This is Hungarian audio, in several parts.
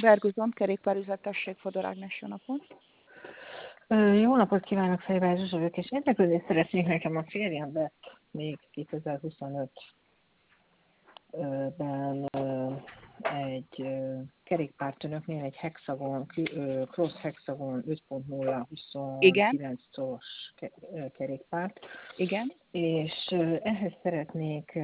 Berguzon, kerékpárüzetesség, Fodor Ágnes, jó napot. Jó napot kívánok, Fejváry Zsuzsa vagyok, és érdeklődést szeretnék, nekem a férjem vett még 2025-ben egy kerékpártönöknél egy hexagon, cross hexagon 5.0 Igen, 29 szoros kerékpárt, igen. és ehhez szeretnék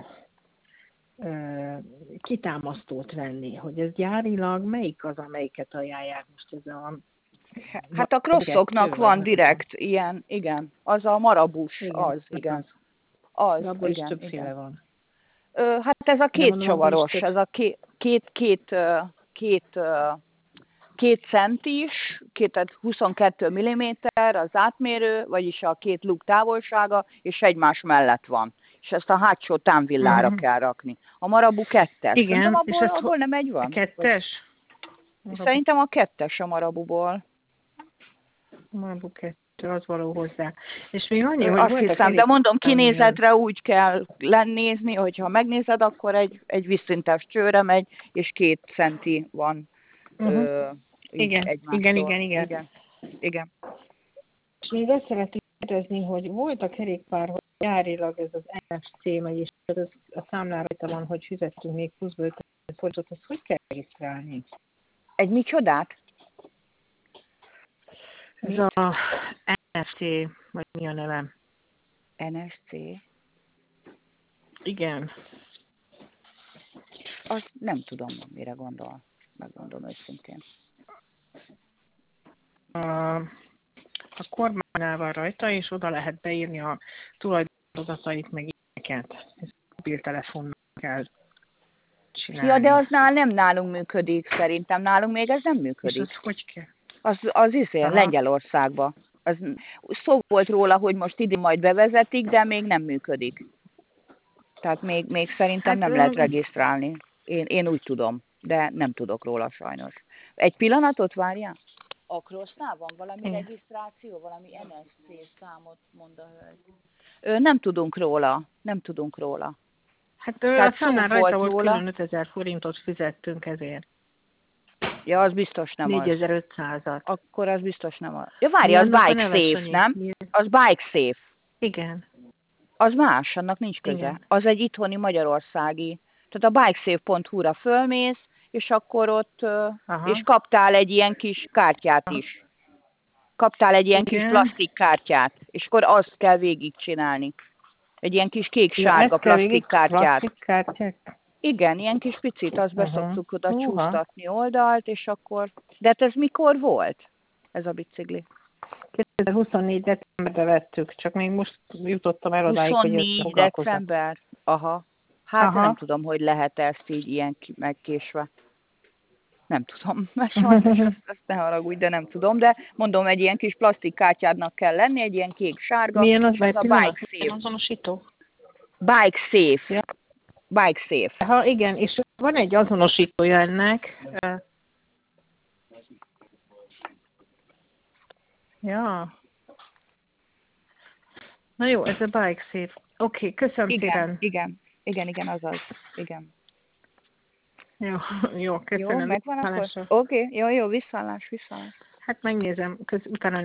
kitámasztót venni, hogy ez gyárilag melyik az, amelyiket ajánlják most ez a... Hát a crossoknak van direkt ilyen, igen. Az a marabus, igen, az, igen. Az. Az, De abból is igen, többféle igen. van. Hát ez a De mondom, abból is kétcsavaros, ez a két centis, tehát 22 mm az átmérő, vagyis a két luk távolsága, és egymás mellett van. És ezt a hátsó támvillára kell rakni. A Marabu 2-es. Igen, Szerintem és ez abból nem egy van. 2-es? Szerintem a 2-es a Marabuból. Marabu 2, az való hozzá. És még annyi, hogy azt hiszem, de mondom, kinézetre úgy kell nézni, hogyha megnézed, akkor egy vízszintes csőre megy, és 2 centi van igen, egymástól. igen. Igen. És még azt szeretném kérdezni, hogy volt a kerékpár, hogy gyárilag ez az NFC, vagyis az a számlára van, hogy fizettünk még pluszba 50 forintot, azt hogy kell regisztrálni? Egy micsodát? Ez a NFC, vagy mi a neve? NSC? Igen. Azt nem tudom, mire gondol. Megmondom őszintén. A kormánynál van rajta, és oda lehet beírni a tulajdonadatait, meg ilyeneket. Ez mobiltelefonnal kell csinálni. Ja, de az nem nálunk működik, szerintem. Nálunk még ez nem működik. És az hogy kell? Az Lengyelországban. Szó volt róla, hogy most idén majd bevezetik, de még nem működik. Tehát még szerintem nem lehet regisztrálni. Én úgy tudom, de nem tudok róla sajnos. Egy pillanatot várjál? A Crossnál van valami regisztráció, valami NSC számot mond a hölgy. Nem tudunk róla. Hát a számlán rajta volt külön 5000 forintot fizettünk ezért. Ja, az biztos nem 4500-at. Akkor az biztos nem az. Ja, várja, az Bike Safe, nem? Az Bike Safe. Igen. Az más, annak nincs köze. Igen. Az egy itthoni magyarországi. Tehát a bikesafe.hu-ra fölmész, és akkor ott, és kaptál egy ilyen kis kártyát is. Kaptál egy ilyen kis plastikkártyát, és akkor azt kell végigcsinálni. Egy ilyen kis kék-sárga plastikkártyát. Igen, ilyen kis picit, azt beszoktuk oda csúsztatni oldalt, és akkor... De hát ez mikor volt, ez a bicikli? 2024 decemberre vettük, csak még most jutottam el odáig, hogy ezt 24 december? Aha. Hát nem tudom, hogy lehet ezt így ilyen megkésve. Nem tudom, mert sajnos ezt ne haragudj, de nem tudom, de mondom, egy ilyen kis plastikkártyádnak kell lenni, egy ilyen kék-sárga. Milyen az, ez a Bike Safe. Azonosító? Bike Safe. Ja. Bike Safe. Igen, és van egy azonosítója ennek. Ja. Na jó, ez a Bike Safe. Oké, köszönöm szépen. Igen, azaz. Igen. Jó, köszönöm. Jó, megvan akkor? Oké, jó, visszaállás. Hát megnézem, utána